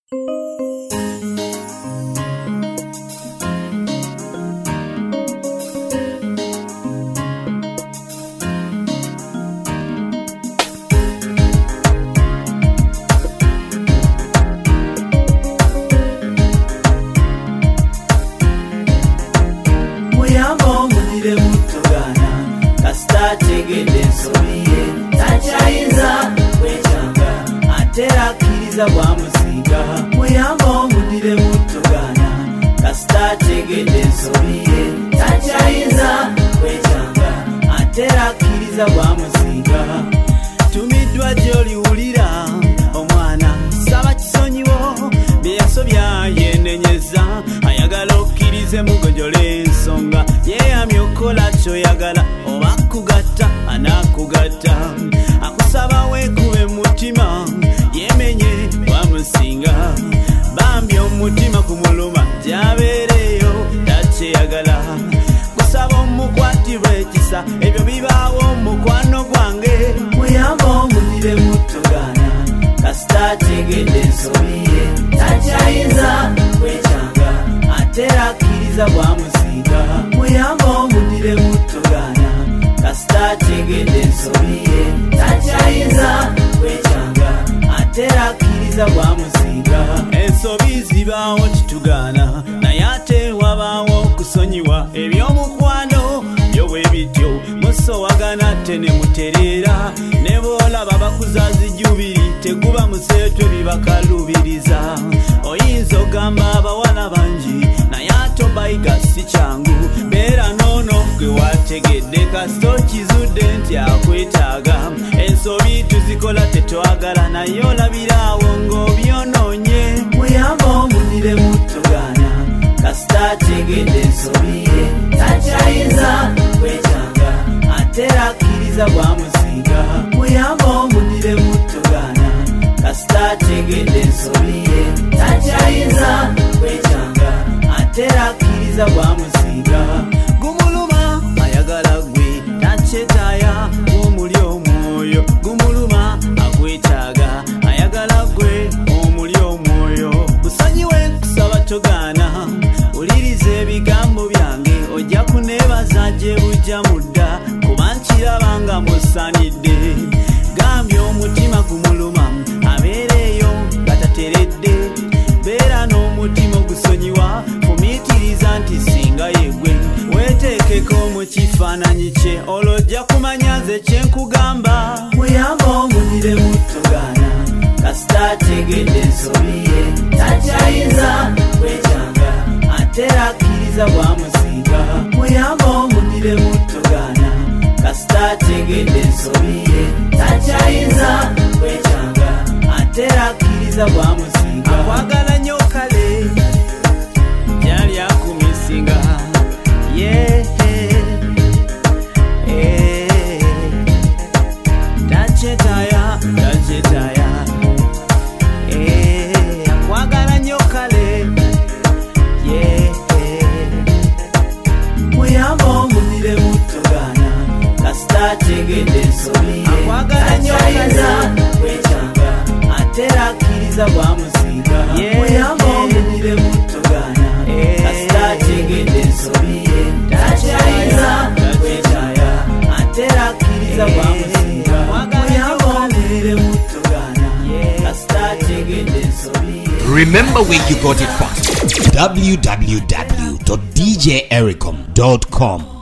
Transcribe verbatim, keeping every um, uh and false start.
Wamusiga muyambo mudire mutugana kasita tegede nsobiye tachayiza kwechanga atera kiriza wamusiga tumidwa joli ulira omwana saba kisonyiwo byeyasobya yenenyeza ayagala okirize mugojole ensonga yeyamye okola kyoyagala oba kugatta anakugatta akusaba wekube mutima yemenye wamusinga bambi omutima kumuluma jabereyo takyeyagala kusaba omukwatirwe ekisa ebyo bibaawo omukwano gwange muyambo mudire mutugana kasita tegedde ensobiye takyayinza kwechanga atera akkiriza bwamusinga muyambo mudire mutugana kasita tegedde ensobiye takyayinza kwechanga atera akkiriza bwamusinga ensobi zibaawo kitugana naye ate wabaawo okusonyiwa ebyomukwano byo bwe bityo musowagana tene mutereera ne boolaba bakuzazi jubiri teguba museetwe bibakalubiriza oyinza ogamba abawala bangi naye ate obayiga si kyangu beera noono gwe wategedde kasita okizudde nti akwetaaga ensobi tuzikola tetwagala naye olabiraawo ng'obyonoonye muyambo mudire mutugana kasita tegedde ensobiye takyayinza kwechanga atera akkiriza bwamusinga muyambo mudire mutugana kasita tegedde ensobiye takyayinza kwechanga atera akkiriza bwamusinga gumuluma ayagala gwe takyetaaya omuli omwoyo gumuluma akwetaaga ayagala gwe omuli omwoyo busonyiwe kusaba togana uliriza ebigambo byange ojja kuneebaza gye bujja mudda kuba nkirabanga musanidde gambye omutima gumuluma abeereeyo gatateredde beera n'omutima ogusonyiwa fumiitiriza nti singa yegwe weteekeko mu kifaananyi kye olw'ojja kumanya nze kye nkugamba muyambo mudire mutugana kasita tegedde ensobiye takyayinza kwechanga atera akkiriza bwamusinga muyambo mudire mutugana kasita tegedde ensobiye takyayinza kwechanga atera akkiriza bwamusinga akwagala nnyo kale yali akumisinga yeah. Hey. Tachetaya, tachetaya hey. Akwagala nnyo kale yeah. Muyambo mudire mutugana kasita tegedde ensobiye takyayinza kwechanga atera akkiriza bwamusinga muyambo mudire mutugana kasita tegedde ensobiye takyayinza kwechanga atera akkiriza bwamusinga muyambo mudire mutugana kasita tegedde ensobiye. Remember where you got it from. w w w dot d j ericom dot com